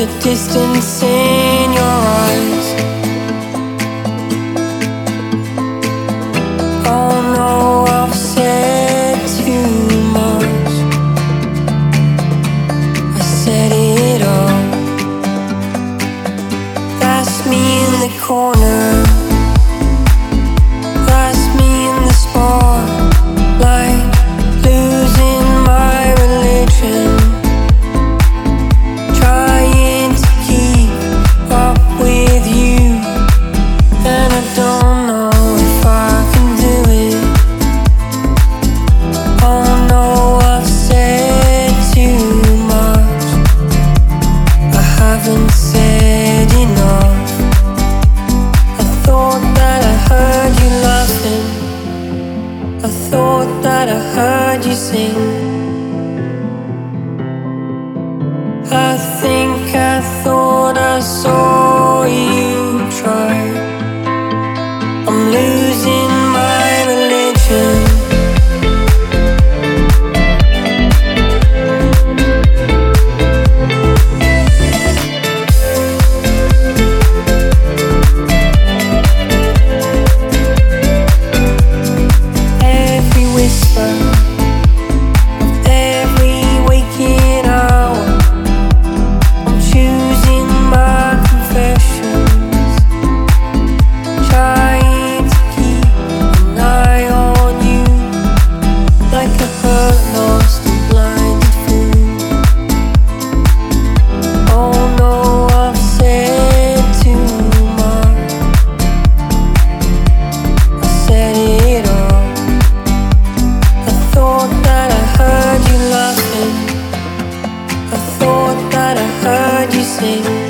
the distance in your eyes. Oh no, I've said too much. I said it all. That's me in the corner. That's me in the spotlight, losing my religion, trying to keep up with you, and I don't know if I can do it. Oh no, I've said too much. I haven't said enough. I thought that I heard you laughing. I thought that I heard you sing. I thought I saw you try. I'm losing my religion. Every whisper of every waking hour, I'm choosing my confessions, trying to keep an eye on you, like a hurt, lost and blinded fool. Oh no, I've said too much. I said it all. I thought that I heard you laughing. I thought that I heard you sing.